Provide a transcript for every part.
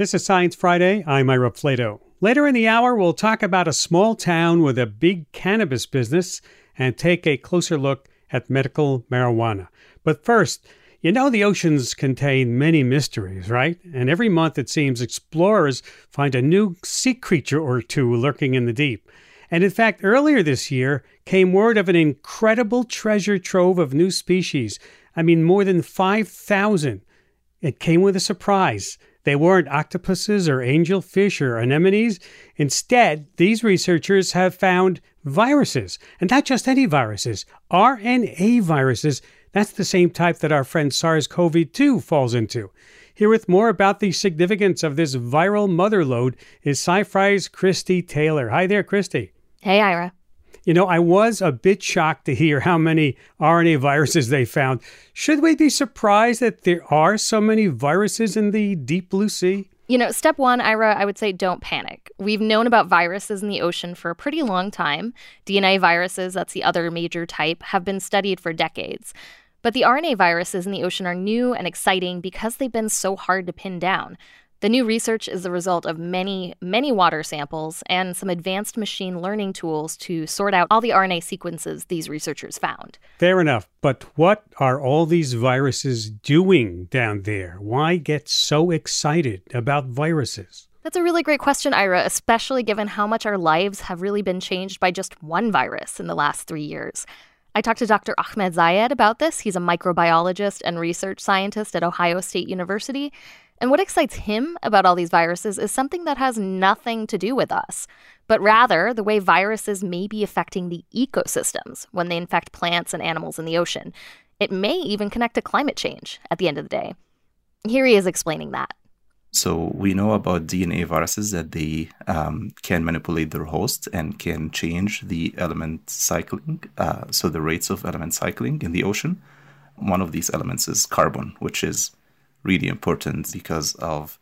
This is Science Friday. I'm Ira Flato. Later in the hour, we'll talk about a small town with a big cannabis business and take a closer look at medical marijuana. But first, you know the oceans contain many mysteries, right? And every month it seems explorers find a new sea creature or two lurking in the deep. And in fact, earlier this year came word of an incredible treasure trove of new species. I mean, more than 5,000. It came with a surprise. They weren't octopuses or angelfish or anemones. Instead, these researchers have found viruses, and not just any viruses, RNA viruses. That's the same type that our friend SARS-CoV-2 falls into. Here with more about the significance of this viral motherlode is Sci-Fi's Christy Taylor. Hi there, Christy. Hey, Ira. You know, I was a bit shocked to hear how many RNA viruses they found. Should we be surprised that there are so many viruses in the deep blue sea? You know, step one, Ira, I would say don't panic. We've known about viruses in the ocean for a pretty long time. DNA viruses, that's the other major type, have been studied for decades. But the RNA viruses in the ocean are new and exciting because they've been so hard to pin down. The new research is the result of many, many water samples and some advanced machine learning tools to sort out all the RNA sequences these researchers found. Fair enough. But what are all these viruses doing down there? Why get so excited about viruses? That's a really great question, Ira, especially given how much our lives have really been changed by just one virus in the last 3 years. I talked to Dr. Ahmed Zayed about this. He's a microbiologist and research scientist at Ohio State University. And what excites him about all these viruses is something that has nothing to do with us, but rather the way viruses may be affecting the ecosystems when they infect plants and animals in the ocean. It may even connect to climate change at the end of the day. Here he is explaining that. So we know about DNA viruses that they can manipulate their host and can change the element cycling, so the rates of element cycling in the ocean. One of these elements is carbon, which is really important because of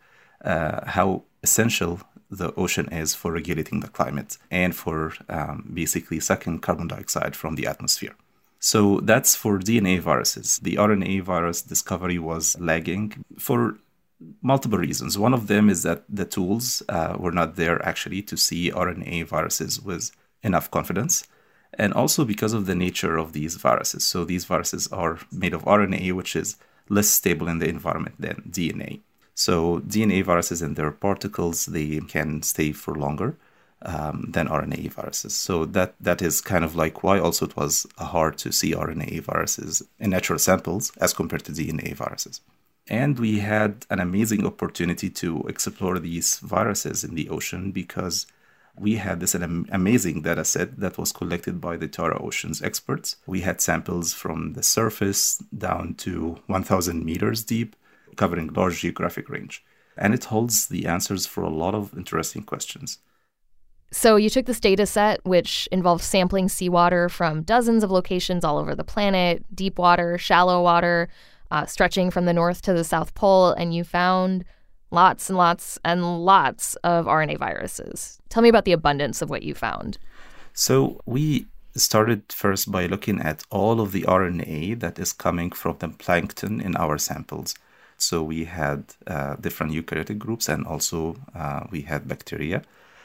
how essential the ocean is for regulating the climate and for basically sucking carbon dioxide from the atmosphere. So that's for DNA viruses. The RNA virus discovery was lagging for multiple reasons. One of them is that the tools were not there actually to see RNA viruses with enough confidence. And also because of the nature of these viruses. So these viruses are made of RNA, which is less stable in the environment than DNA. So DNA viruses and their particles, they can stay for longer than RNA viruses. So that is kind of like why also it was hard to see RNA viruses in natural samples as compared to DNA viruses. And we had an amazing opportunity to explore these viruses in the ocean because we had this amazing data set that was collected by the Tara Oceans experts. We had samples from the surface down to 1,000 meters deep, covering large geographic range. And it holds the answers for a lot of interesting questions. So you took this data set, which involves sampling seawater from dozens of locations all over the planet, deep water, shallow water, stretching from the North to the South Pole, and you found lots and lots and lots of RNA viruses. Tell me about the abundance of what you found. So we started first by looking at all of the RNA that is coming from the plankton in our samples. So we had different eukaryotic groups and also we had bacteria.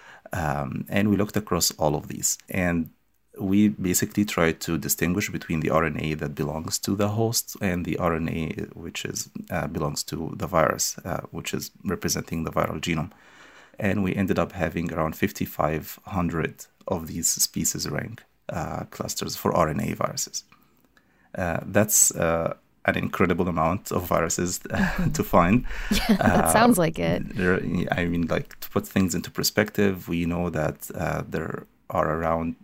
And we looked across all of these. And we basically tried to distinguish between the RNA that belongs to the host and the RNA which is belongs to the virus, which is representing the viral genome. And we ended up having around 5,500 of these species rank clusters for RNA viruses. That's an incredible amount of viruses to find. Yeah, that sounds like it. I mean, like, to put things into perspective, we know that there are around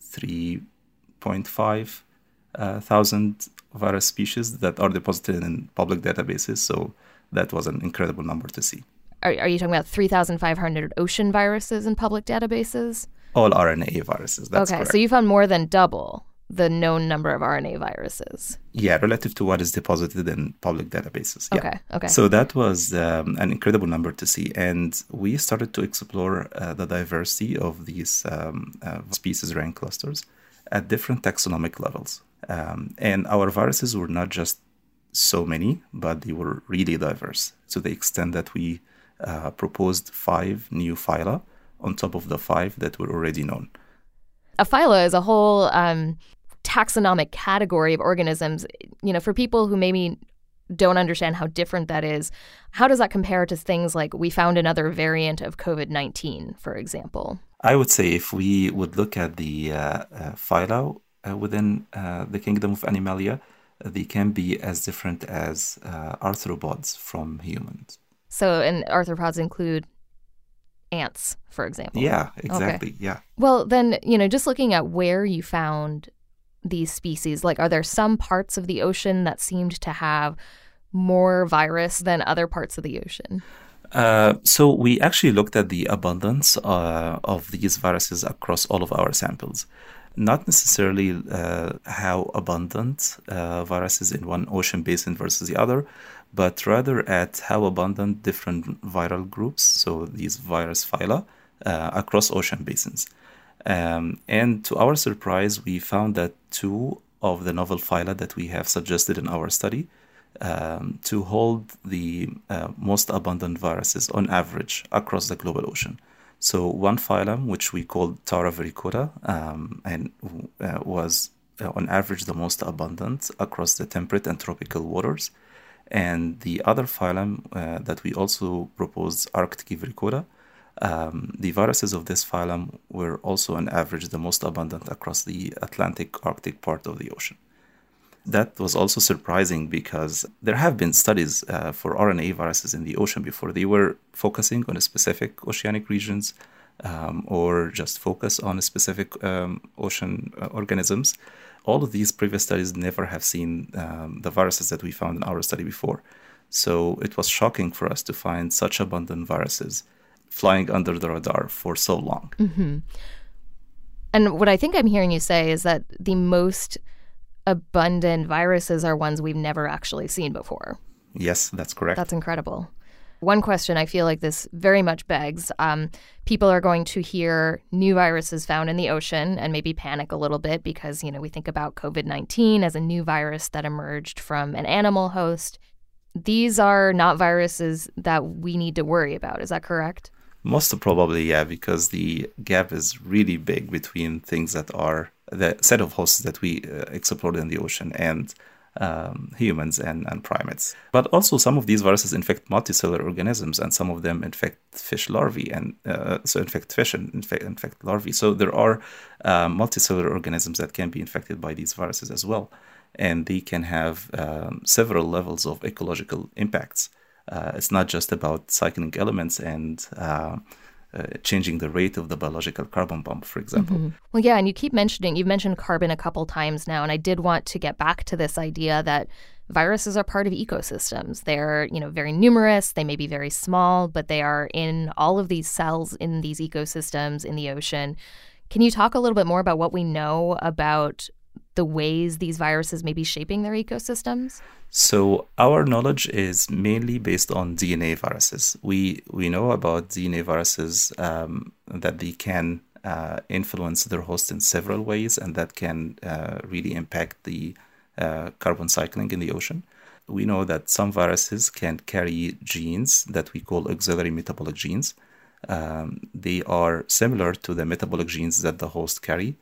3.5 thousand virus species that are deposited in public databases. So that was an incredible number to see. Are you talking about 3,500 ocean viruses in public databases? All RNA viruses, that's correct. So you found more than double the known number of RNA viruses. Yeah, relative to what is deposited in public databases. Yeah. Okay. So that was an incredible number to see. And we started to explore the diversity of these species rank clusters at different taxonomic levels. And our viruses were not just so many, but they were really diverse to the extent that we proposed 5 new phyla on top of the 5 that were already known. A phyla is a whole taxonomic category of organisms. For people who maybe don't understand how different that is, how does that compare to things like we found another variant of COVID-19, for example? I would say if we would look at the phyla within the kingdom of Animalia, they can be as different as arthropods from humans. So, and arthropods include ants, for example. Yeah, exactly. Okay. Yeah. Well, then, just looking at where you found these species, like, are there some parts of the ocean that seemed to have more virus than other parts of the ocean? So we actually looked at the abundance of these viruses across all of our samples. Not necessarily how abundant viruses in one ocean basin versus the other, but rather at how abundant different viral groups, so these virus phyla, across ocean basins. And to our surprise, we found that 2 of the novel phyla that we have suggested in our study to hold the most abundant viruses on average across the global ocean. So one phylum, which we called Tara vericota, and was on average the most abundant across the temperate and tropical waters. And the other phylum that we also proposed, Arctic vericota, the viruses of this phylum were also on average the most abundant across the Atlantic Arctic part of the ocean. That was also surprising because there have been studies for RNA viruses in the ocean before. They were focusing on a specific oceanic regions or just focus on a specific ocean organisms. All of these previous studies never have seen the viruses that we found in our study before. So it was shocking for us to find such abundant viruses flying under the radar for so long. Mm-hmm. And what I think I'm hearing you say is that the most abundant viruses are ones we've never actually seen before. Yes, that's correct. That's incredible. One question I feel like this very much begs, people are going to hear new viruses found in the ocean and maybe panic a little bit because, we think about COVID-19 as a new virus that emerged from an animal host. These are not viruses that we need to worry about. Is that correct? Most probably, yeah, because the gap is really big between things that are the set of hosts that we explored in the ocean and humans and primates. But also some of these viruses infect multicellular organisms, and some of them infect fish larvae, and so infect fish and infect larvae. So there are multicellular organisms that can be infected by these viruses as well, and they can have several levels of ecological impacts. It's not just about cycling elements and changing the rate of the biological carbon bump, for example. Mm-hmm. Well, yeah, and you've mentioned carbon a couple times now, and I did want to get back to this idea that viruses are part of ecosystems. They're, very numerous, they may be very small, but they are in all of these cells in these ecosystems in the ocean. Can you talk a little bit more about what we know about the ways these viruses may be shaping their ecosystems? So our knowledge is mainly based on DNA viruses. We know about DNA viruses that they can influence their host in several ways, and that can really impact the carbon cycling in the ocean. We know that some viruses can carry genes that we call auxiliary metabolic genes. They are similar to the metabolic genes that the host carry,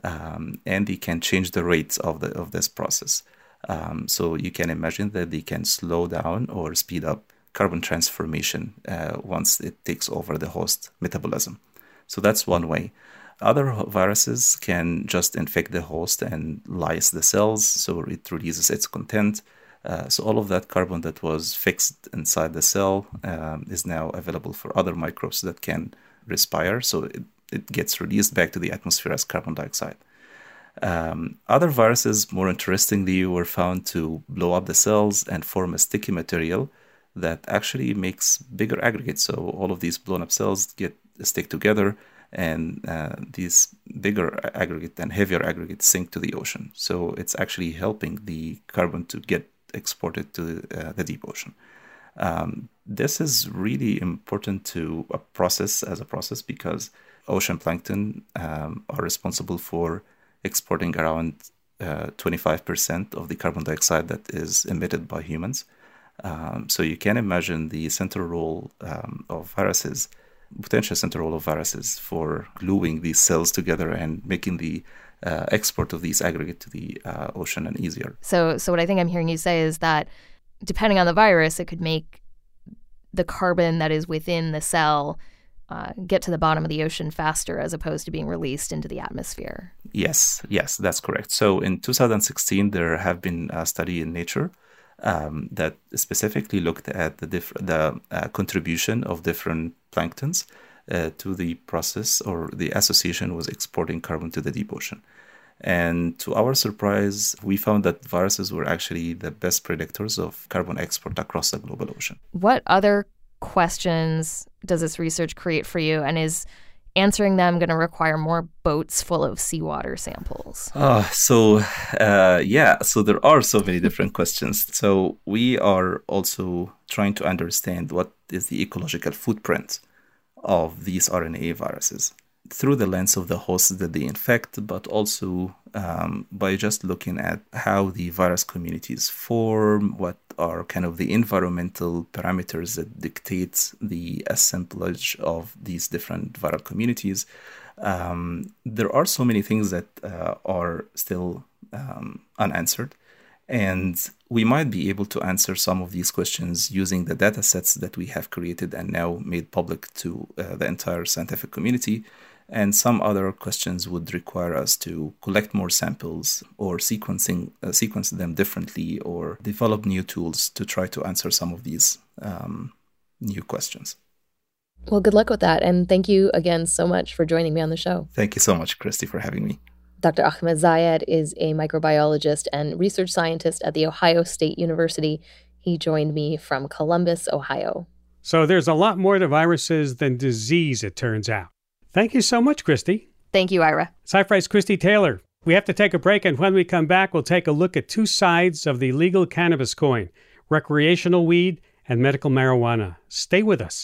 and they can change the rates of this process. So you can imagine that they can slow down or speed up carbon transformation once it takes over the host metabolism. So that's one way. Other viruses can just infect the host and lyse the cells, so it releases its content. So all of that carbon that was fixed inside the cell is now available for other microbes that can respire. So it gets released back to the atmosphere as carbon dioxide. Other viruses, more interestingly, were found to blow up the cells and form a sticky material that actually makes bigger aggregates. So all of these blown up cells stick together, and these bigger aggregate and heavier aggregates sink to the ocean. So it's actually helping the carbon to get exported to the deep ocean. This is really important to a process because ocean plankton are responsible for exporting around 25% of the carbon dioxide that is emitted by humans. So you can imagine the central role of viruses, potential central role of viruses for gluing these cells together and making the export of these aggregate to the ocean and easier. So what I think I'm hearing you say is that depending on the virus, it could make the carbon that is within the cell get to the bottom of the ocean faster as opposed to being released into the atmosphere. Yes, that's correct. So in 2016, there have been a study in Nature that specifically looked at the contribution of different planktons to the process or the association with exporting carbon to the deep ocean. And to our surprise, we found that viruses were actually the best predictors of carbon export across the global ocean. What other questions does this research create for you? And is answering them going to require more boats full of seawater samples? So there are so many different questions. So we are also trying to understand what is the ecological footprint of these RNA viruses through the lens of the hosts that they infect, but also by just looking at how the virus communities form, what are kind of the environmental parameters that dictate the assemblage of these different viral communities. There are so many things that are still unanswered. And we might be able to answer some of these questions using the data sets that we have created and now made public to the entire scientific community. And some other questions would require us to collect more samples or sequence them differently or develop new tools to try to answer some of these new questions. Well, good luck with that. And thank you again so much for joining me on the show. Thank you so much, Christy, for having me. Dr. Ahmed Zayed is a microbiologist and research scientist at The Ohio State University. He joined me from Columbus, Ohio. So there's a lot more to viruses than disease, it turns out. Thank you so much, Christy. Thank you, Ira. Sci-Fi's Christy Taylor. We have to take a break, and when we come back, we'll take a look at two sides of the legal cannabis coin, recreational weed and medical marijuana. Stay with us.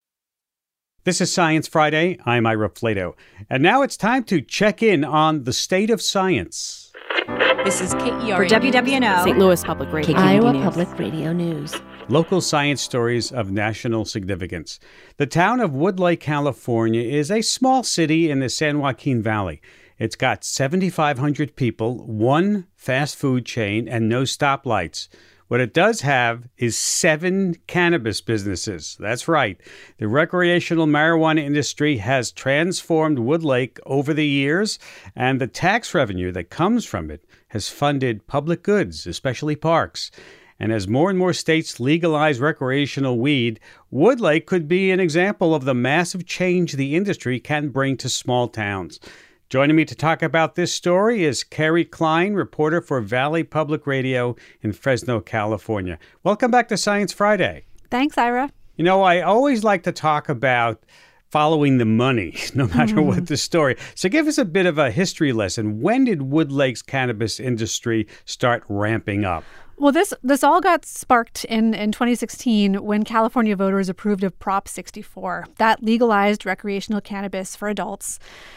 This is Science Friday. I'm Ira Flato. And now it's time to check in on the state of science. This is KERA for WWNO, St. Louis Public Radio, Iowa News. Public Radio News. Local science stories of national significance. The town of Woodlake, California is a small city in the San Joaquin Valley. It's got 7,500 people, one fast food chain, and no stoplights. What it does have is 7 cannabis businesses. That's right. The recreational marijuana industry has transformed Woodlake over the years, and the tax revenue that comes from it has funded public goods, especially parks. And as more and more states legalize recreational weed, Woodlake could be an example of the massive change the industry can bring to small towns. Joining me to talk about this story is Carrie Klein, reporter for Valley Public Radio in Fresno, California. Welcome back to Science Friday. Thanks, Ira. You know, I always like to talk about following the money, no matter what the story. So give us a bit of a history lesson. When did Woodlake's cannabis industry start ramping up? Well, this all got sparked in 2016 when California voters approved of Prop 64. That legalized recreational cannabis for adults.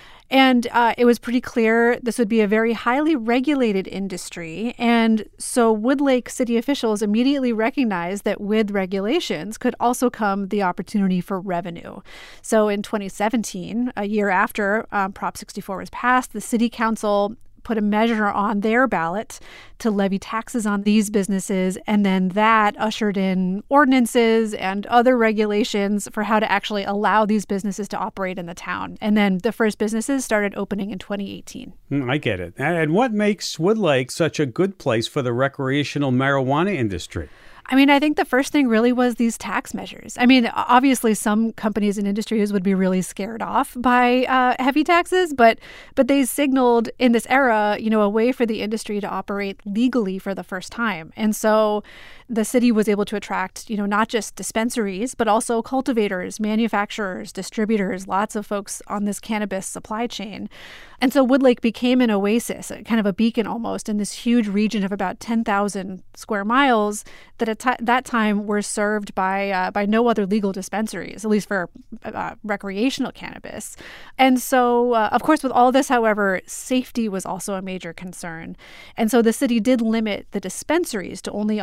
And it was pretty clear this would be a very highly regulated industry. And so Woodlake city officials immediately recognized that with regulations could also come the opportunity for revenue. So in 2017, a year after Prop 64 was passed, the city council put a measure on their ballot to levy taxes on these businesses, and then that ushered in ordinances and other regulations for how to actually allow these businesses to operate in the town. And then the first businesses started opening in 2018. I get it. And what makes Woodlake such a good place for the recreational marijuana industry? I mean, I think the first thing really was these tax measures. I mean, obviously, some companies and industries would be really scared off by heavy taxes, but they signaled in this era, a way for the industry to operate legally for the first time. And so the city was able to attract, not just dispensaries, but also cultivators, manufacturers, distributors, lots of folks on this cannabis supply chain. And so Woodlake became an oasis, kind of a beacon almost, in this huge region of about 10,000 square miles that at that time were served by no other legal dispensaries, at least for recreational cannabis. And so, of course, with all this, however, safety was also a major concern. And so the city did limit the dispensaries to only operating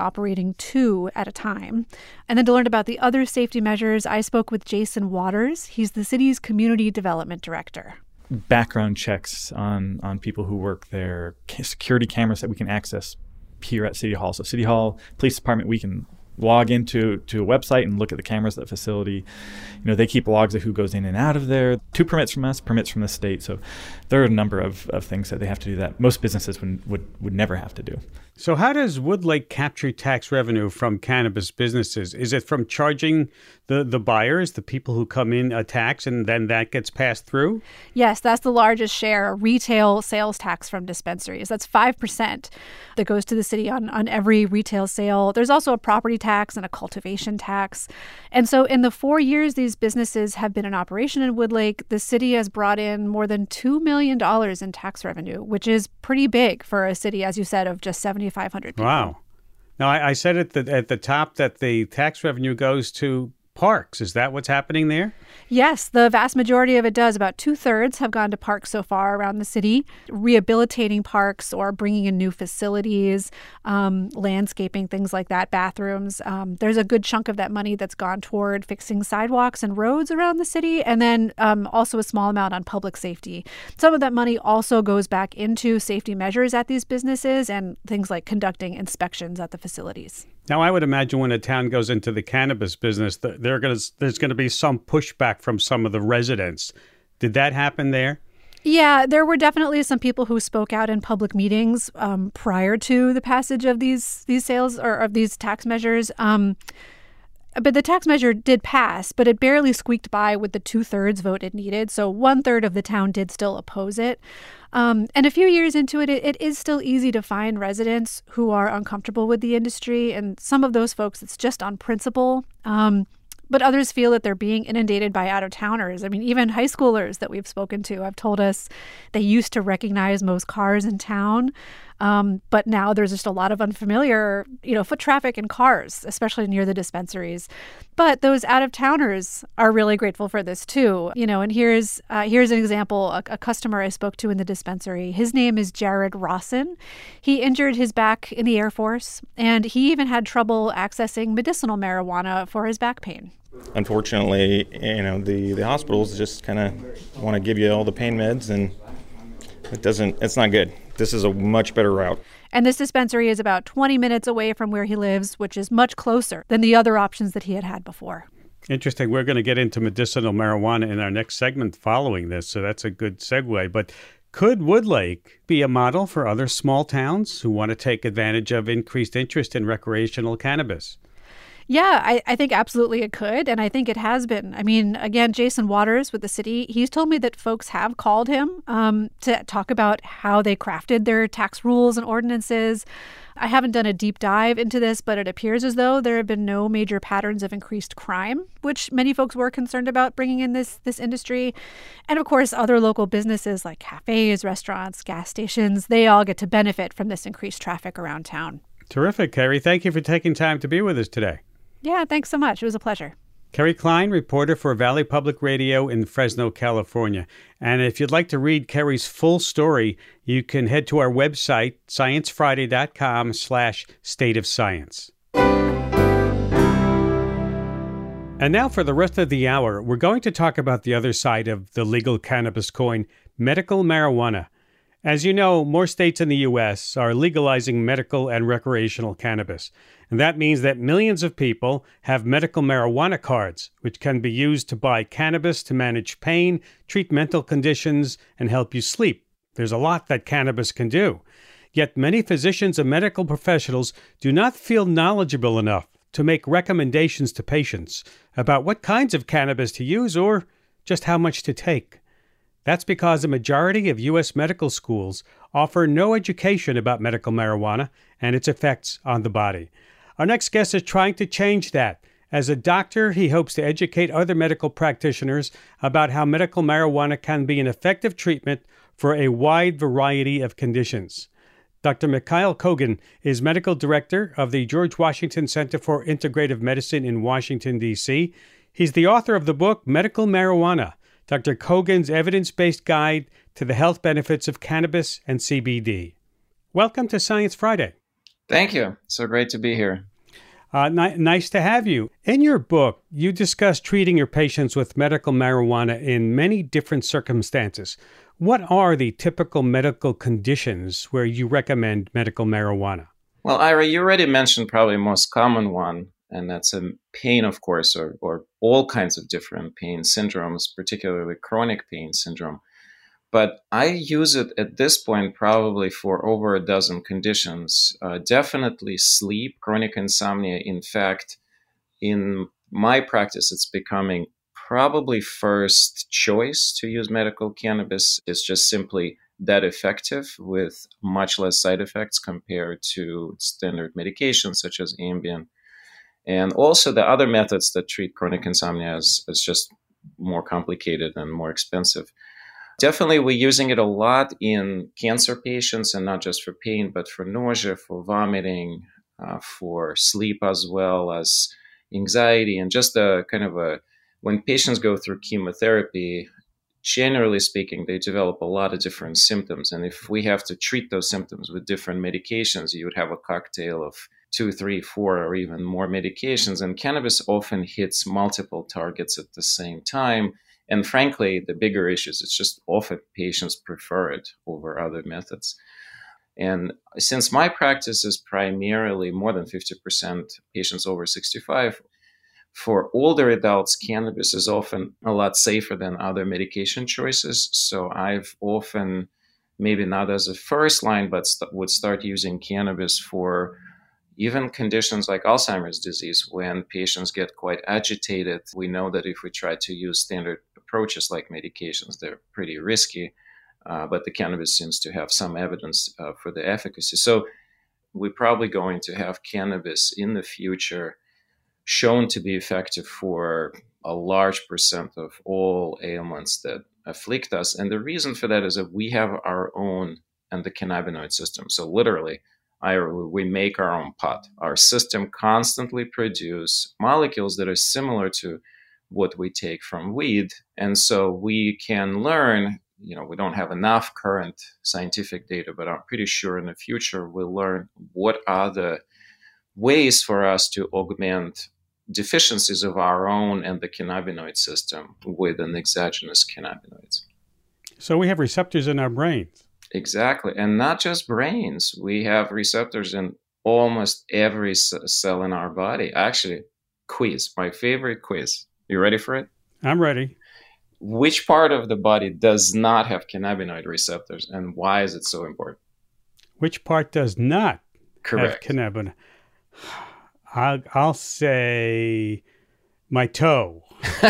doing 2 at a time. And then to learn about the other safety measures, I spoke with Jason Waters. He's the city's community development director. Background checks on people who work there, security cameras that we can access here at City Hall. So City Hall Police Department, we can log into a website and look at the cameras at the facility. They keep logs of who goes in and out of there. 2 permits from us, permits from the state. So there are a number of things that they have to do that most businesses would never have to do. So how does Woodlake capture tax revenue from cannabis businesses? Is it from charging the buyers, the people who come in, a tax, and then that gets passed through? Yes, that's the largest share, retail sales tax from dispensaries. That's 5% that goes to the city on every retail sale. There's also a property tax and a cultivation tax. And so in the 4 years these businesses have been in operation in Woodlake, the city has brought in more than $2 million in tax revenue, which is pretty big for a city, as you said, of just 7,500 people. Wow. Now, I said at the top that the tax revenue goes to parks. Is that what's happening there? Yes, the vast majority of it does. About 2/3 have gone to parks so far around the city, rehabilitating parks or bringing in new facilities, landscaping, things like that, bathrooms. There's a good chunk of that money that's gone toward fixing sidewalks and roads around the city, and then also a small amount on public safety. Some of that money also goes back into safety measures at these businesses and things like conducting inspections at the facilities. Now, I would imagine when a town goes into the cannabis business, there's going to be some pushback from some of the residents. Did that happen there? Yeah, there were definitely some people who spoke out in public meetings prior to the passage of these sales or of these tax measures. But the tax measure did pass, but it barely squeaked by with the 2/3 vote it needed. So 1/3 of the town did still oppose it. And a few years into it, it is still easy to find residents who are uncomfortable with the industry. And some of those folks, it's just on principle. But others feel that they're being inundated by out-of-towners. I mean, even high schoolers that we've spoken to have told us they used to recognize most cars in town. But now there's just a lot of unfamiliar, foot traffic and cars, especially near the dispensaries. But those out-of-towners are really grateful for this too. And here's an example, a customer I spoke to in the dispensary. His name is Jared Rawson. He injured his back in the Air Force, and he even had trouble accessing medicinal marijuana for his back pain. Unfortunately, the hospitals just kind of want to give you all the pain meds, and it's not good. This is a much better route. And this dispensary is about 20 minutes away from where he lives, which is much closer than the other options that he had before. Interesting. We're going to get into medicinal marijuana in our next segment following this, so that's a good segue. But could Woodlake be a model for other small towns who want to take advantage of increased interest in recreational cannabis? Yeah, I think absolutely it could, and I think it has been. I mean, again, Jason Waters with the city, he's told me that folks have called him to talk about how they crafted their tax rules and ordinances. I haven't done a deep dive into this, but it appears as though there have been no major patterns of increased crime, which many folks were concerned about bringing in this industry. And of course, other local businesses like cafes, restaurants, gas stations, they all get to benefit from this increased traffic around town. Terrific, Carrie. Thank you for taking time to be with us today. Yeah, thanks so much. It was a pleasure. Carrie Klein, reporter for Valley Public Radio in Fresno, California. And if you'd like to read Carrie's full story, you can head to our website, sciencefriday.com/stateofscience. And now for the rest of the hour, we're going to talk about the other side of the legal cannabis coin, medical marijuana. As you know, more states in the U.S. are legalizing medical and recreational cannabis. And that means that millions of people have medical marijuana cards, which can be used to buy cannabis to manage pain, treat mental conditions, and help you sleep. There's a lot that cannabis can do. Yet many physicians and medical professionals do not feel knowledgeable enough to make recommendations to patients about what kinds of cannabis to use or just how much to take. That's because a majority of U.S. medical schools offer no education about medical marijuana and its effects on the body. Our next guest is trying to change that. As a doctor, he hopes to educate other medical practitioners about how medical marijuana can be an effective treatment for a wide variety of conditions. Dr. Mikhail Kogan is medical director of the George Washington Center for Integrative Medicine in Washington, D.C. He's the author of the book Medical Marijuana, Dr. Kogan's evidence-based guide to the health benefits of cannabis and CBD. Welcome to Science Friday. Thank you. So great to be here. Nice to have you. In your book, you discuss treating your patients with medical marijuana in many different circumstances. What are the typical medical conditions where you recommend medical marijuana? Well, Ira, you already mentioned probably the most common one, and that's a pain, of course, or all kinds of different pain syndromes, particularly chronic pain syndrome. But I use it at this point probably for over a dozen conditions. Definitely sleep, chronic insomnia. In fact, in my practice, it's becoming probably first choice to use medical cannabis. It's just simply that effective with much less side effects compared to standard medications such as Ambien. And also the other methods that treat chronic insomnia is just more complicated and more expensive. Definitely, we're using it a lot in cancer patients, and not just for pain, but for nausea, for vomiting, for sleep, as well as anxiety, and just when patients go through chemotherapy, generally speaking, they develop a lot of different symptoms. And if we have to treat those symptoms with different medications, you would have a cocktail of 2, 3, 4, or even more medications. And cannabis often hits multiple targets at the same time. And frankly, the bigger issues, it's just often patients prefer it over other methods. And since my practice is primarily more than 50% patients over 65, for older adults, cannabis is often a lot safer than other medication choices. So I've often, maybe not as a first line, but would start using cannabis for even conditions like Alzheimer's disease. When patients get quite agitated, we know that if we try to use standard approaches like medications, they're pretty risky, but the cannabis seems to have some evidence for the efficacy. So we're probably going to have cannabis in the future shown to be effective for a large percent of all ailments that afflict us. And the reason for that is that we have our own endocannabinoid system. So literally, we make our own pot. Our system constantly produces molecules that are similar to what we take from weed. And so we can learn, we don't have enough current scientific data, but I'm pretty sure in the future we'll learn what are the ways for us to augment deficiencies of our own endocannabinoid system with an exogenous cannabinoids. So we have receptors in our brains. Exactly. And not just brains. We have receptors in almost every cell in our body. Actually, quiz, my favorite quiz. You ready for it? I'm ready. Which part of the body does not have cannabinoid receptors, and why is it so important? Which part does not Correct. have cannabinoid? I'll say my toe.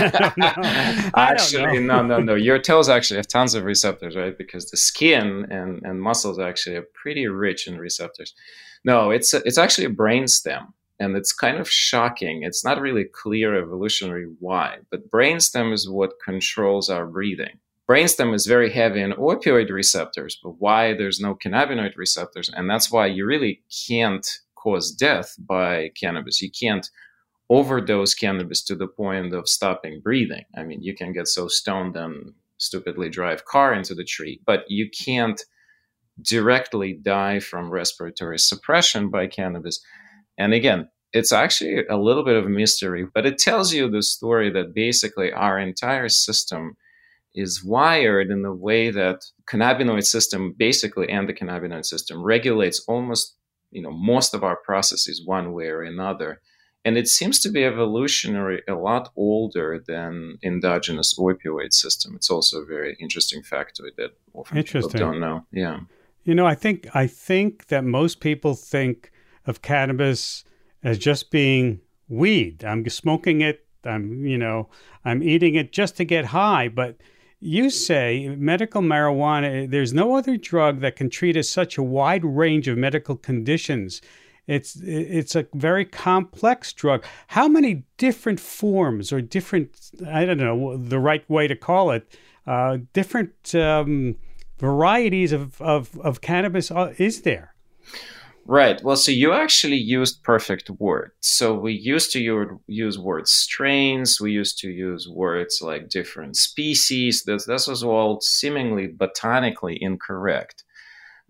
Actually, no. Your toes actually have tons of receptors, right? Because the skin and muscles actually are pretty rich in receptors. No, it's actually a brain stem. And it's kind of shocking. It's not really clear evolutionary why, but brainstem is what controls our breathing. Brainstem is very heavy in opioid receptors, but why there's no cannabinoid receptors? And that's why you really can't cause death by cannabis. You can't overdose cannabis to the point of stopping breathing. I mean, you can get so stoned and stupidly drive car into the tree, but you can't directly die from respiratory suppression by cannabis. And again, it's actually a little bit of a mystery, but it tells you the story that basically our entire system is wired in the way that cannabinoid system, basically, and the cannabinoid system regulates almost, most of our processes one way or another. And it seems to be evolutionary a lot older than endogenous opioid system. It's also a very interesting factoid that often people don't know. Yeah. I think that most people think of cannabis as just being weed. I'm smoking it. I'm eating it just to get high. But you say medical marijuana, there's no other drug that can treat such a wide range of medical conditions. It's a very complex drug. How many different forms or different, I don't know the right way to call it, different varieties of cannabis is there? Right. Well, so you actually used perfect words. So we used to use words strains. We used to use words like different species. This was all seemingly botanically incorrect.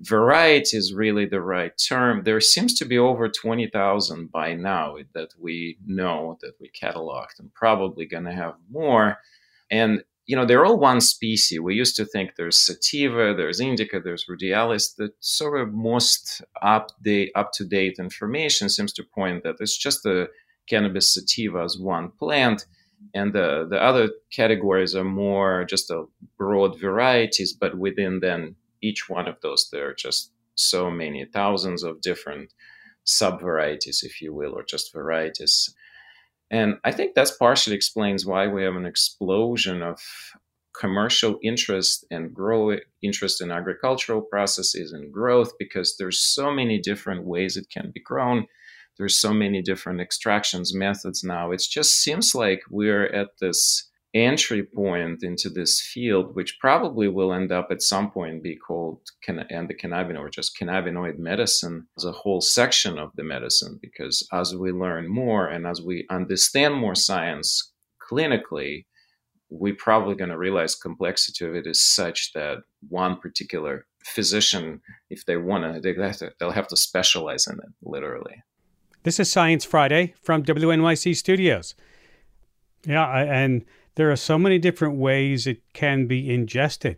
variety is really the right term. There seems to be over 20,000 by now that we know, that we cataloged, and probably going to have more. And, they're all one species. We used to think there's sativa, there's indica, there's radialis. The sort of most up-to-date information seems to point that it's just the cannabis sativa as one plant. And the other categories are more just a broad varieties, but within then each one of those, there are just so many thousands of different sub-varieties, if you will, or just varieties. And I think that's partially explains why we have an explosion of commercial interest and interest in agricultural processes and growth, because there's so many different ways it can be grown. There's so many different extractions methods now. It just seems like we're at this entry point into this field, which probably will end up at some point be called endocannabinoid, or just cannabinoid medicine as a whole section of the medicine. Because as we learn more and as we understand more science clinically, we're probably going to realize complexity of it is such that one particular physician, if they want to, they'll have to specialize in it, literally. This is Science Friday from WNYC Studios. Yeah, and there are so many different ways it can be ingested.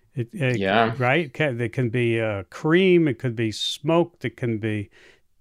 Right? It can be cream. It could be smoked. It can be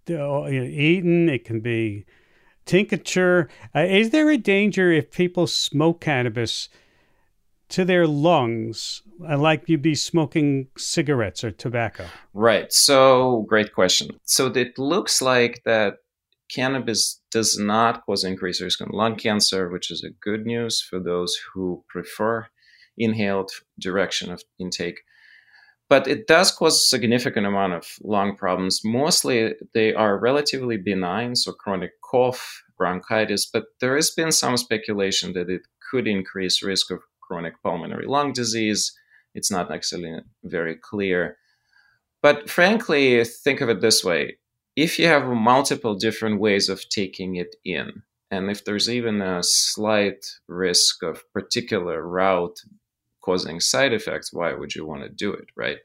eaten. It can be tincture. Is there a danger if people smoke cannabis to their lungs, like you'd be smoking cigarettes or tobacco? Right. So, great question. So it looks like that cannabis does not cause increased risk of lung cancer, which is a good news for those who prefer inhaled direction of intake. But it does cause a significant amount of lung problems. Mostly they are relatively benign, so chronic cough, bronchitis, but there has been some speculation that it could increase risk of chronic pulmonary lung disease. It's not actually very clear. But frankly, think of it this way. If you have multiple different ways of taking it in, and if there's even a slight risk of particular route causing side effects, why would you want to do it, right?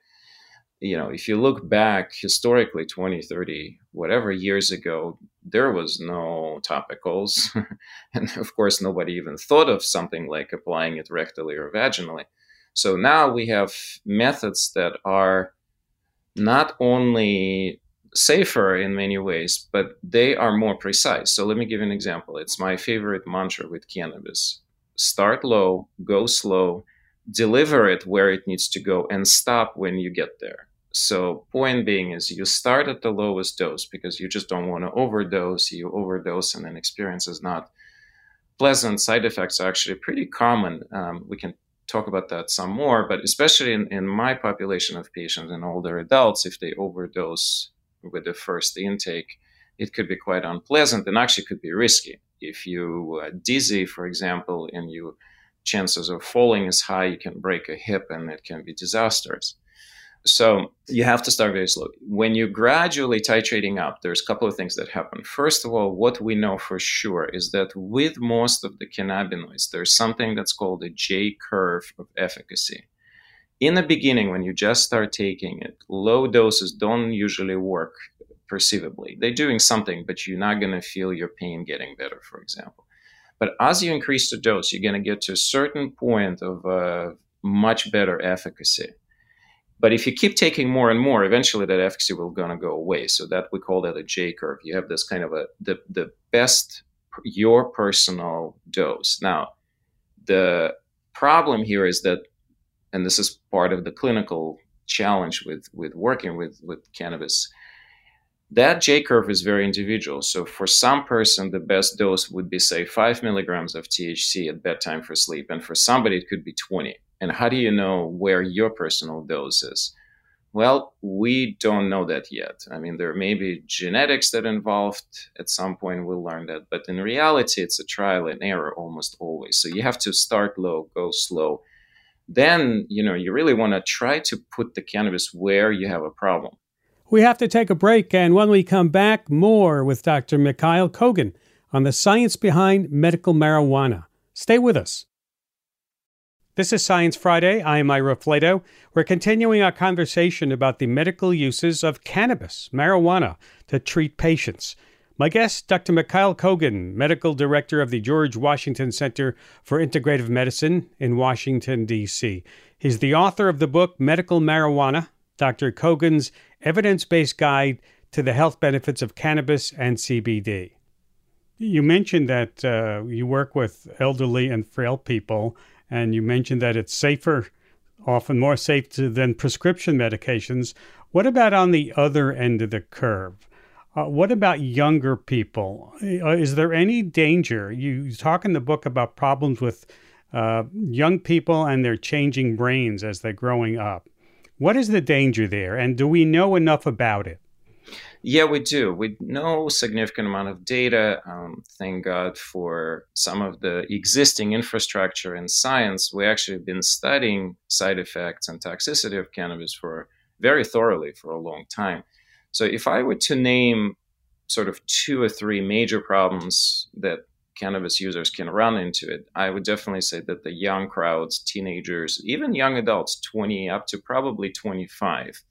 If you look back historically, 20, 30, whatever years ago, there was no topicals. And of course, nobody even thought of something like applying it rectally or vaginally. So now we have methods that are not only safer in many ways, but they are more precise. So let me give you an example. It's my favorite mantra with cannabis. Start low, go slow, deliver it where it needs to go, and stop when you get there. So point being is you start at the lowest dose because you just don't want to overdose. You overdose and then experience is not pleasant. Side effects are actually pretty common. We can talk about that some more, but especially in my population of patients and older adults, if they overdose with the first intake, it could be quite unpleasant and actually could be risky. If you dizzy, for example, and your chances of falling is high, you can break a hip and it can be disastrous. So you have to start very slow. When you're gradually titrating up, there's a couple of things that happen. First of all, what we know for sure is that with most of the cannabinoids, there's something that's called a J-curve of efficacy. In the beginning, when you just start taking it, low doses don't usually work perceivably. They're doing something, but you're not going to feel your pain getting better, for example. But as you increase the dose, you're going to get to a certain point of much better efficacy. But if you keep taking more and more, eventually that efficacy will going to go away. So that we call that a J-curve. You have this kind of the best, your personal dose. Now, the problem here is that, and this is part of the clinical challenge with working with cannabis, that J-curve is very individual. So for some person, the best dose would be, say, 5 milligrams of THC at bedtime for sleep. And for somebody, it could be 20. And how do you know where your personal dose is? Well, we don't know that yet. I mean, there may be genetics that are involved. At some point, we'll learn that. But in reality, it's a trial and error almost always. So you have to start low, go slow. Then, you really want to try to put the cannabis where you have a problem. We have to take a break, and when we come back, more with Dr. Mikhail Kogan on the science behind medical marijuana. Stay with us. This is Science Friday. I'm Ira Flato. We're continuing our conversation about the medical uses of cannabis, marijuana, to treat patients. My guest, Dr. Mikhail Kogan, Medical Director of the George Washington Center for Integrative Medicine in Washington, D.C. He's the author of the book Medical Marijuana, Dr. Kogan's Evidence-Based Guide to the Health Benefits of Cannabis and CBD. You mentioned that you work with elderly and frail people, and you mentioned that it's safer, often more safe than prescription medications. What about on the other end of the curve? What about younger people? Is there any danger? You talk in the book about problems with young people and their changing brains as they're growing up. What is the danger there, and do we know enough about it? Yeah, we do. We know a significant amount of data. Thank God for some of the existing infrastructure in science. We actually have been studying side effects and toxicity of cannabis very thoroughly for a long time. So if I were to name sort of 2 or 3 major problems that cannabis users can run into it, I would definitely say that the young crowds, teenagers, even young adults, 20 up to probably 25,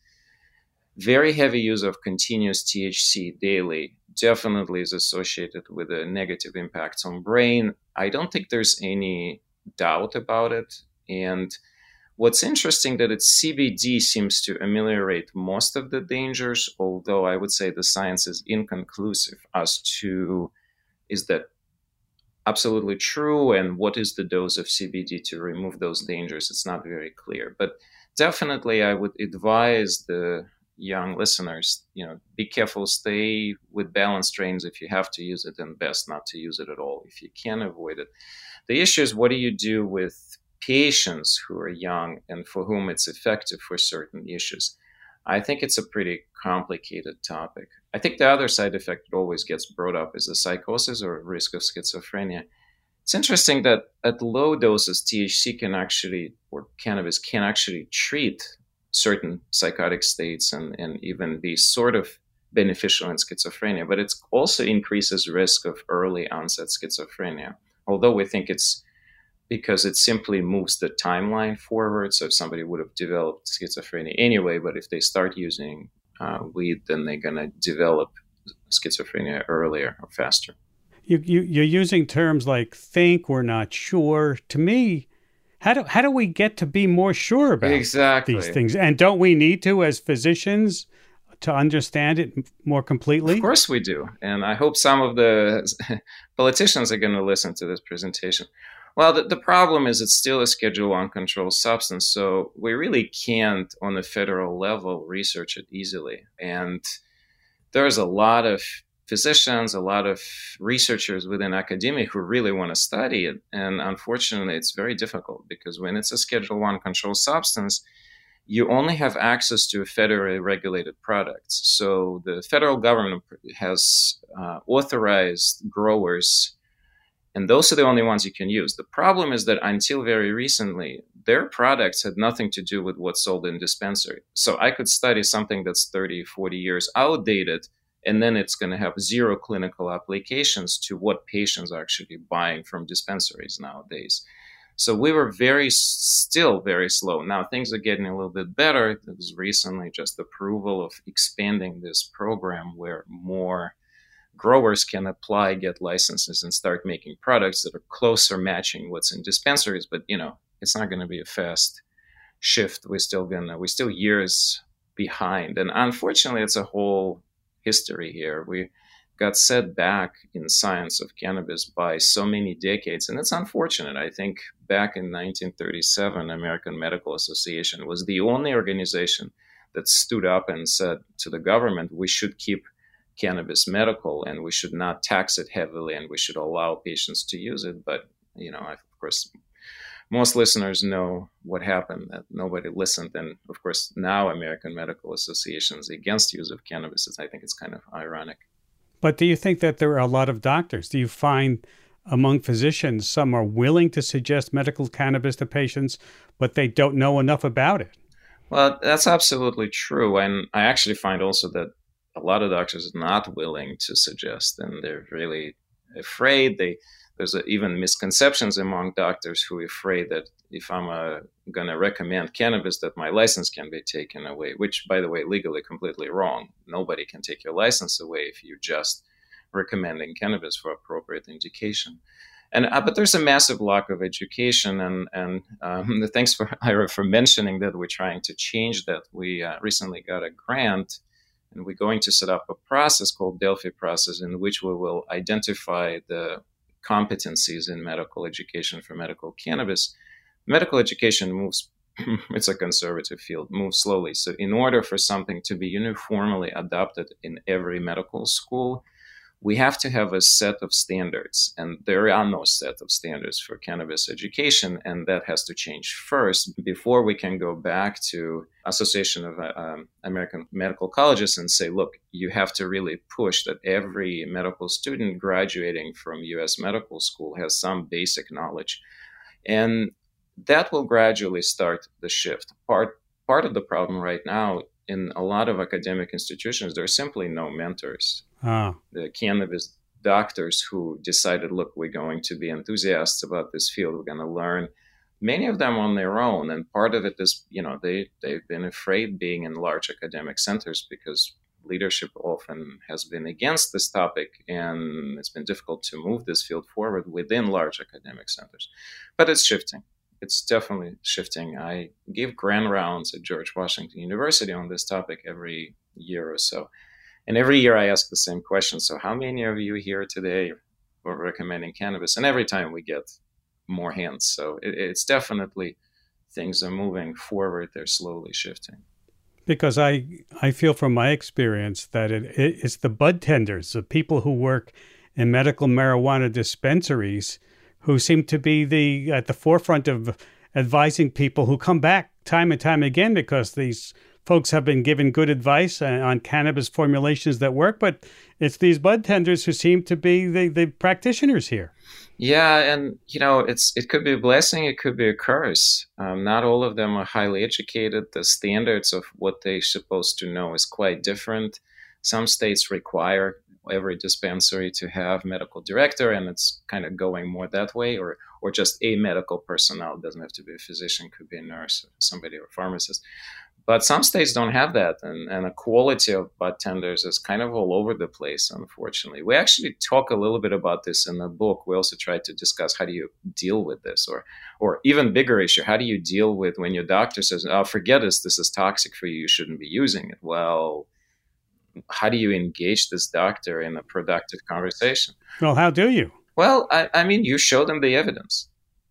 very heavy use of continuous THC daily definitely is associated with a negative impact on brain. I don't think there's any doubt about it. And what's interesting that CBD seems to ameliorate most of the dangers, although I would say the science is inconclusive as to is that absolutely true and what is the dose of CBD to remove those dangers. It's not very clear. But definitely I would advise the young listeners, be careful, stay with balanced strains if you have to use it, and best not to use it at all if you can avoid it. The issue is, what do you do with patients who are young and for whom it's effective for certain issues? I think it's a pretty complicated topic. I think the other side effect that always gets brought up is the psychosis or risk of schizophrenia. It's interesting that at low doses, THC cannabis can actually treat certain psychotic states and even be sort of beneficial in schizophrenia, but it also increases risk of early onset schizophrenia, although we think it's because it simply moves the timeline forward. So if somebody would have developed schizophrenia anyway, but if they start using weed, then they're going to develop schizophrenia earlier or faster. You're using terms like think, we're not sure. To me, how do we get to be more sure about these things? And don't we need to, as physicians, to understand it more completely? Of course we do. And I hope some of the politicians are going to listen to this presentation. Well, the problem is it's still a Schedule I controlled substance, so we really can't, on the federal level, research it easily. And there's a lot of physicians, a lot of researchers within academia who really want to study it. And unfortunately, it's very difficult because when it's a Schedule I controlled substance, you only have access to federally regulated products. So the federal government has authorized growers, and those are the only ones you can use. The problem is that until very recently, their products had nothing to do with what's sold in dispensary. So I could study something that's 30, 40 years outdated, and then it's going to have zero clinical applications to what patients are actually buying from dispensaries nowadays. So we were still very slow. Now things are getting a little bit better. There was recently just approval of expanding this program where more growers can apply, get licenses, and start making products that are closer matching what's in dispensaries. But, it's not going to be a fast shift. We're still years behind. And unfortunately, it's a whole history here. We got set back in science of cannabis by so many decades, and it's unfortunate. I think back in 1937, American Medical Association was the only organization that stood up and said to the government, we should keep cannabis medical and we should not tax it heavily and we should allow patients to use it. But, of course, most listeners know what happened, that nobody listened. And of course, now American Medical Association is against use of cannabis. I think it's kind of ironic. But do you think that there are a lot of doctors? Do you find among physicians, some are willing to suggest medical cannabis to patients, but they don't know enough about it? Well, that's absolutely true. And I actually find also that a lot of doctors are not willing to suggest, and they're really afraid. The there's even misconceptions among doctors who are afraid that if I'm going to recommend cannabis, that my license can be taken away, which, by the way, legally completely wrong. Nobody can take your license away if you're just recommending cannabis for appropriate indication. And but there's a massive lack of education, and thanks for Ira for mentioning that we're trying to change that. We recently got a grant, and we're going to set up a process called Delphi process, in which we will identify the competencies in medical education for medical cannabis. Medical education moves, it's a conservative field, moves slowly. So in order for something to be uniformly adopted in every medical school, we have to have a set of standards, and there are no set of standards for cannabis education, and that has to change first before we can go back to Association of American Medical Colleges and say, look, you have to really push that every medical student graduating from U.S. medical school has some basic knowledge. And that will gradually start the shift. Part of the problem right now in a lot of academic institutions, there are simply no mentors. The cannabis doctors who decided, look, we're going to be enthusiasts about this field, we're going to learn, many of them on their own. And part of it is, they've been afraid being in large academic centers because leadership often has been against this topic, and it's been difficult to move this field forward within large academic centers. But it's shifting. It's definitely shifting. I give grand rounds at George Washington University on this topic every year or so. And every year I ask the same question. So how many of you here today are recommending cannabis? And every time we get more hands. So it's definitely, things are moving forward. They're slowly shifting. Because I feel from my experience that it's the bud tenders, the people who work in medical marijuana dispensaries, who seem to be at the forefront of advising people who come back time and time again, because these folks have been given good advice on cannabis formulations that work, but it's these bud tenders who seem to be the practitioners here. Yeah, and it could be a blessing, it could be a curse. Not all of them are highly educated. The standards of what they're supposed to know is quite different. Some states require every dispensary to have medical director, and it's kind of going more that way, or just a medical personnel. It doesn't have to be a physician, could be a nurse, or somebody, or a pharmacist. But some states don't have that, and the quality of bud tenders is kind of all over the place, unfortunately. We actually talk a little bit about this in the book. We also try to discuss how do you deal with this, or even bigger issue, how do you deal with when your doctor says, oh, forget this is toxic for you, you shouldn't be using it. Well, how do you engage this doctor in a productive conversation? Well, how do you? Well, I mean, you show them the evidence.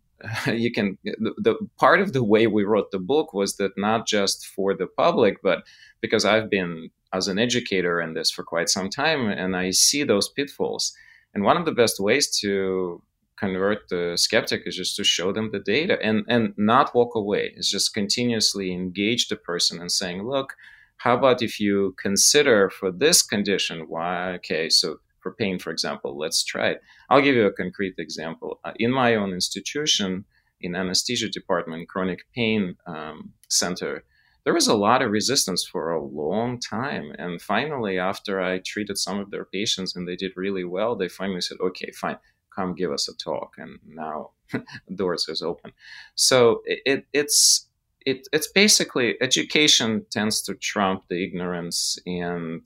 You can. The part of the way we wrote the book was that not just for the public, but because I've been as an educator in this for quite some time, and I see those pitfalls. And one of the best ways to convert the skeptic is just to show them the data and not walk away. It's just continuously engage the person and saying, look, how about if you consider for this condition, why? Okay, so for pain, for example, let's try it. I'll give you a concrete example. In my own institution, in anesthesia department, chronic pain center, there was a lot of resistance for a long time. And finally, after I treated some of their patients and they did really well, they finally said, okay, fine, come give us a talk. And now doors is open. So it's basically, education tends to trump the ignorance and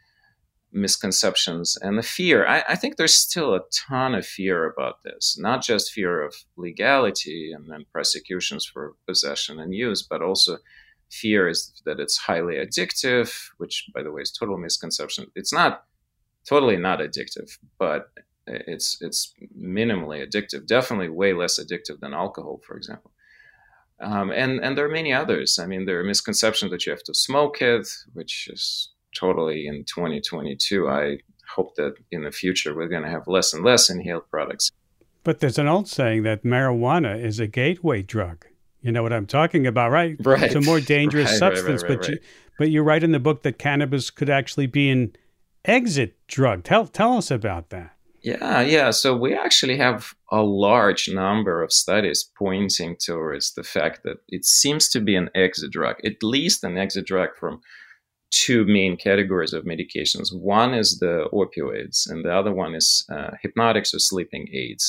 misconceptions and the fear. I think there's still a ton of fear about this, not just fear of legality and then prosecutions for possession and use, but also fear is that it's highly addictive, which, by the way, is total misconception. It's totally not addictive, but it's minimally addictive, definitely way less addictive than alcohol, for example. And there are many others. I mean, there are misconceptions that you have to smoke it, which is totally in 2022. I hope that in the future we're going to have less and less inhaled products. But there's an old saying that marijuana is a gateway drug. You know what I'm talking about, right? Right. It's a more dangerous substance. Right. But you write in the book that cannabis could actually be an exit drug. Tell us about that. Yeah. So we actually have a large number of studies pointing towards the fact that it seems to be an exit drug, at least an exit drug from two main categories of medications. One is the opioids, and the other one is hypnotics or sleeping aids.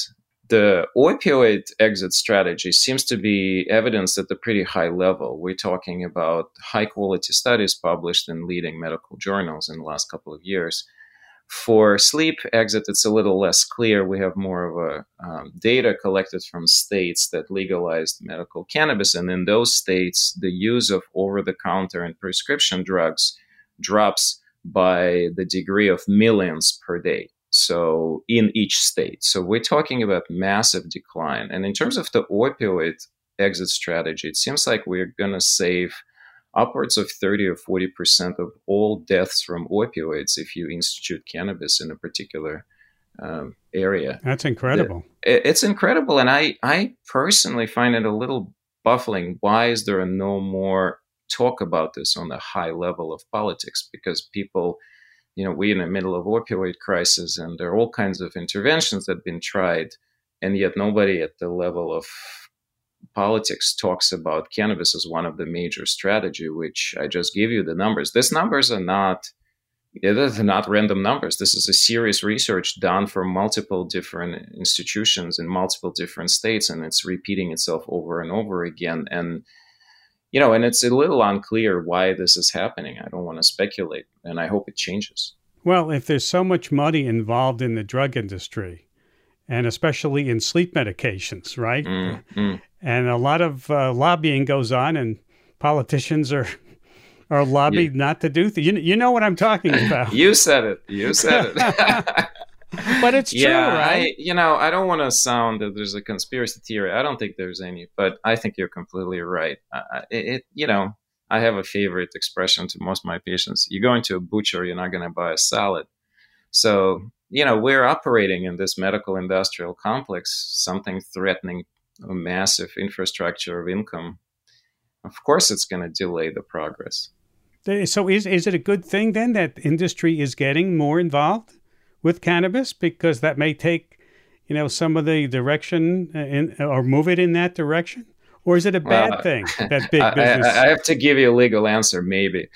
The opioid exit strategy seems to be evidenced at a pretty high level. We're talking about high quality studies published in leading medical journals in the last couple of years. For sleep exit, it's a little less clear. We have more of a data collected from states that legalized medical cannabis. And in those states, the use of over-the-counter and prescription drugs drops by the degree of millions per day. So in each state. So we're talking about massive decline. And in terms of the opioid exit strategy, it seems like we're going to save upwards of 30 or 40% of all deaths from opioids if you institute cannabis in a particular area. That's incredible. It's incredible. And I personally find it a little baffling. Why is there no more talk about this on the high level of politics? Because people, we're in the middle of opioid crisis, and there are all kinds of interventions that have been tried, and yet nobody at the level of politics talks about cannabis as one of the major strategy, which I just gave you the numbers. These numbers are not random numbers. This is a serious research done for multiple different institutions in multiple different states, and it's repeating itself over and over again. And and it's a little unclear why this is happening. I don't want to speculate, and I hope it changes. Well, if there's so much money involved in the drug industry, and especially in sleep medications, right? And a lot of lobbying goes on, and politicians are lobbied not to do things. You know what I'm talking about. You said it. But it's true, right? I don't want to sound that there's a conspiracy theory. I don't think there's any, but I think you're completely right. I have a favorite expression to most of my patients. You go into a butcher, you're not going to buy a salad. So, we're operating in this medical industrial complex, something threatening a massive infrastructure of income. Of course, it's going to delay the progress. So is it a good thing then that industry is getting more involved with cannabis, because that may take, some of the direction or move it in that direction? Or is it a bad thing that big business? I have to give you a legal answer, maybe.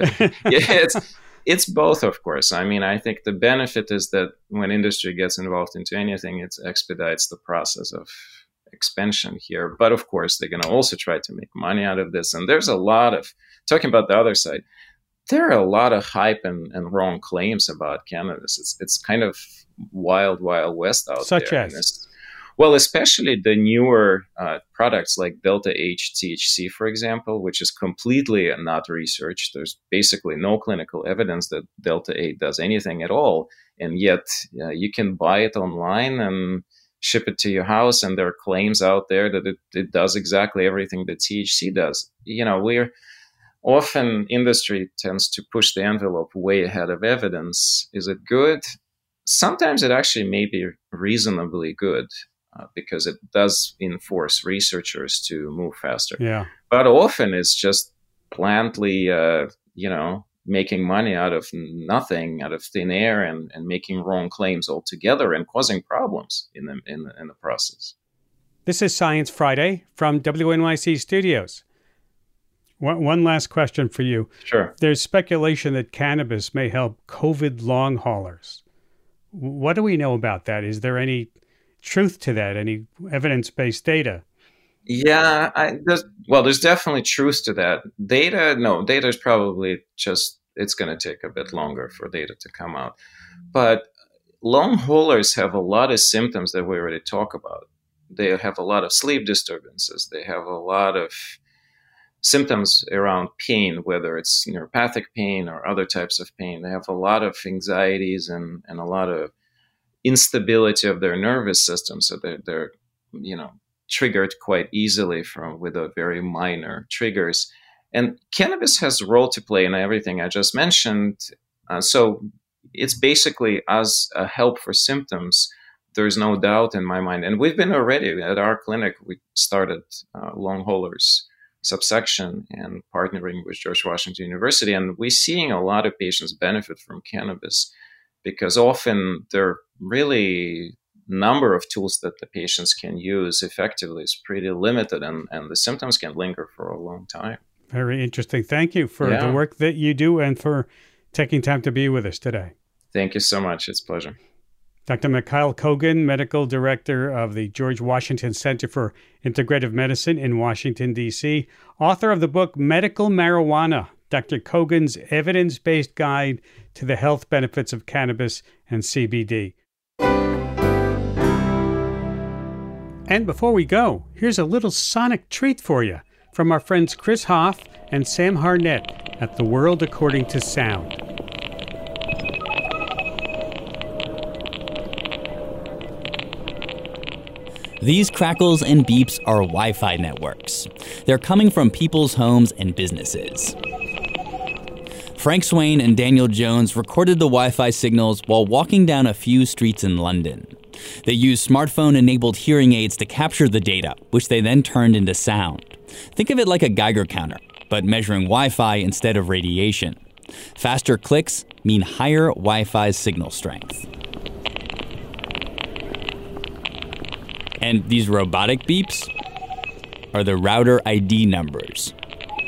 It's both, of course. I mean, I think the benefit is that when industry gets involved into anything, it expedites the process of expansion here. But of course, they're going to also try to make money out of this. And there's a lot of, talking about the other side, there are a lot of hype and wrong claims about cannabis. It's kind of wild west out there. Such as? Well, especially the newer products like Delta H THC, for example, which is completely not researched. There's basically no clinical evidence that Delta 8 does anything at all. And yet you can buy it online and ship it to your house. And there are claims out there that it does exactly everything that THC does. We're often industry tends to push the envelope way ahead of evidence. Is it good? Sometimes it actually may be reasonably good because it does enforce researchers to move faster. Yeah. But often it's just blandly, making money out of nothing, out of thin air, and making wrong claims altogether and causing problems in the process. This is Science Friday from WNYC Studios. One last question for you. Sure. There's speculation that cannabis may help COVID long haulers. What do we know about that? Is there any truth to that? Any evidence-based data? Yeah, there's definitely truth to that. Data is probably it's going to take a bit longer for data to come out. But long haulers have a lot of symptoms that we already talk about. They have a lot of sleep disturbances. They have a lot of symptoms around pain, whether it's neuropathic pain or other types of pain. They have a lot of anxieties and a lot of instability of their nervous system. So they're triggered quite easily with a very minor triggers. And cannabis has a role to play in everything I just mentioned. So it's basically as a help for symptoms. There's no doubt in my mind. And we've been already at our clinic, we started long haulers subsection and partnering with George Washington University. And we're seeing a lot of patients benefit from cannabis because often there are really number of tools that the patients can use effectively is pretty limited, and the symptoms can linger for a long time. Very interesting. Thank you for the work that you do and for taking time to be with us today. Thank you so much. It's a pleasure. Dr. Mikhail Kogan, Medical Director of the George Washington Center for Integrative Medicine in Washington, D.C., author of the book Medical Marijuana, Dr. Kogan's Evidence-Based Guide to the Health Benefits of Cannabis and CBD. And before we go, here's a little sonic treat for you from our friends Chris Hoff and Sam Harnett at The World According to Sound. These crackles and beeps are Wi-Fi networks. They're coming from people's homes and businesses. Frank Swain and Daniel Jones recorded the Wi-Fi signals while walking down a few streets in London. They used smartphone-enabled hearing aids to capture the data, which they then turned into sound. Think of it like a Geiger counter, but measuring Wi-Fi instead of radiation. Faster clicks mean higher Wi-Fi signal strength. And these robotic beeps are the router ID numbers.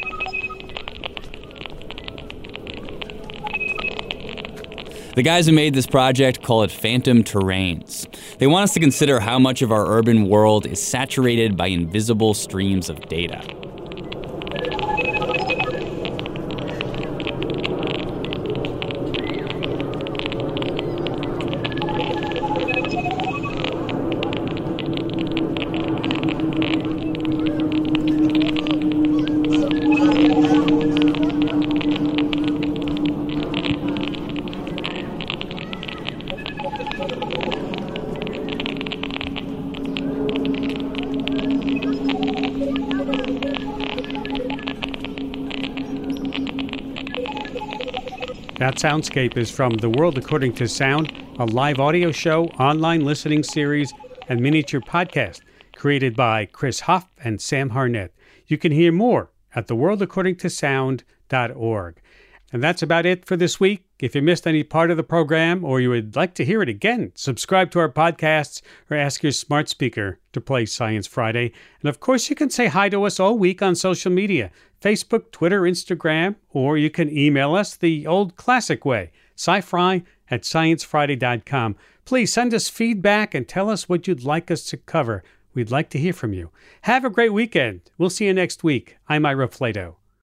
The guys who made this project call it phantom terrains. They want us to consider how much of our urban world is saturated by invisible streams of data. That soundscape is from The World According to Sound, a live audio show, online listening series, and miniature podcast created by Chris Hoff and Sam Harnett. You can hear more at theworldaccordingtosound.org. And that's about it for this week. If you missed any part of the program or you would like to hear it again, subscribe to our podcasts or ask your smart speaker to play Science Friday. And of course, you can say hi to us all week on social media, Facebook, Twitter, Instagram, or you can email us the old classic way, scifri@sciencefriday.com. Please send us feedback and tell us what you'd like us to cover. We'd like to hear from you. Have a great weekend. We'll see you next week. I'm Ira Flato.